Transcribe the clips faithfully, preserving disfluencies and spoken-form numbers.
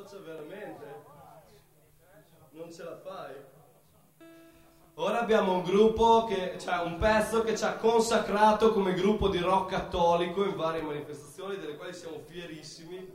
faccia veramente? Non ce la fai? Ora abbiamo un gruppo che, cioè un pezzo che ci ha consacrato come gruppo di rock cattolico in varie manifestazioni, delle quali siamo fierissimi.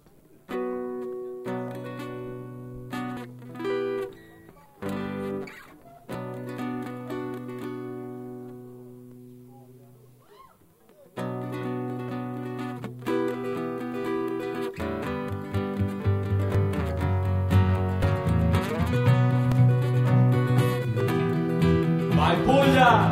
Vai Puglia!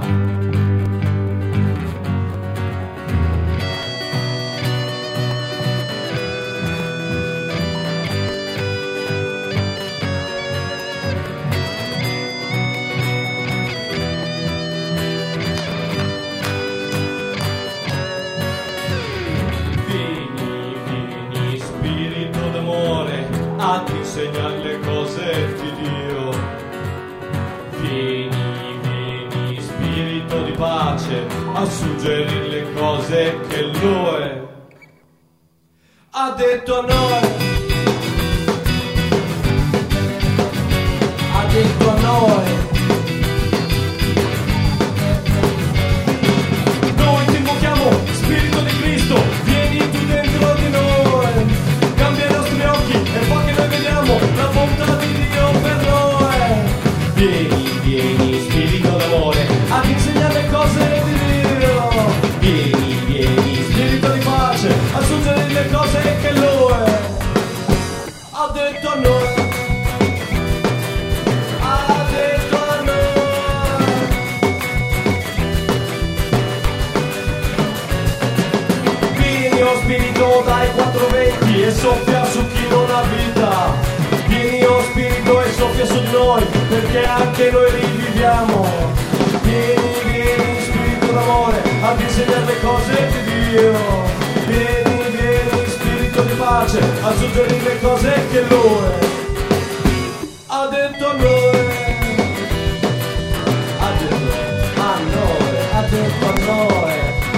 Vieni, vieni, spirito d'amore, a ti insegnare le cose di Dio. Vieni, vieni, spirito di pace, a suggerire le cose che Lui ha detto a noi. Ha detto a noi. Noi ti invochiamo, Spirito di Cristo, vieni tu dentro di noi, cambia i nostri occhi e fa che noi vediamo la bontà di Dio per noi. Vieni, vieni, Spirito d'amore, ad insegnare le cose di Dio. Vieni, vieni, Spirito di pace, a suggerire le cose che Lui ha detto a noi. Ha detto a noi. Vieni, oh Spirito, dai quattro venti e soffia su chi non ha vita. Vieni, oh Spirito, e soffia su di noi, perché anche noi riviviamo. Vieni, vieni, Spirito d'amore, ad insegnare le cose di Dio. Vieni, vieni, Spirito di pace, a suggerire le cose che Lui ha detto a noi. Ha detto a noi, ha detto a noi.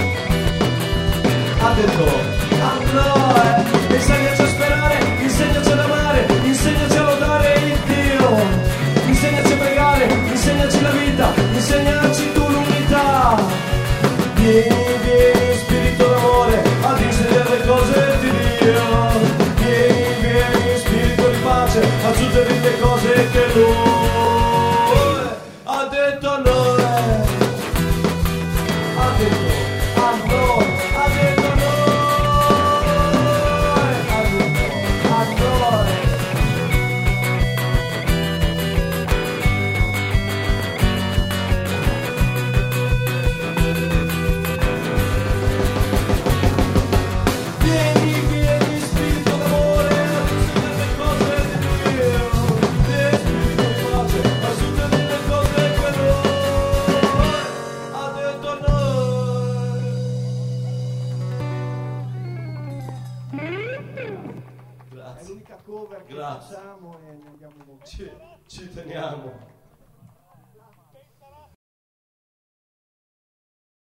Ha detto a noi. Insegnaci a sperare, insegnaci ad amare, insegnaci a lodare il Dio. Insegnaci a pregare, insegnaci la vita, insegnaci tu l'unità. Vieni, vieni, Spirito d'amore, ad insegnare le cose di Dio. Vieni, vieni, Spirito di pace, a suggerire le cose che Lui ha detto a noi. Ha detto a noi, ha detto a noi, ha detto a noi. Vieni, vieni, Spirito d'amore, a insegnare le cose di Dio. Vieni, Spirito di pace, a suggerire le cose che Lui ha detto a noi. È Grazie, l'unica cover che Grazie. facciamo e ne abbiamo molto. ci, ci teniamo.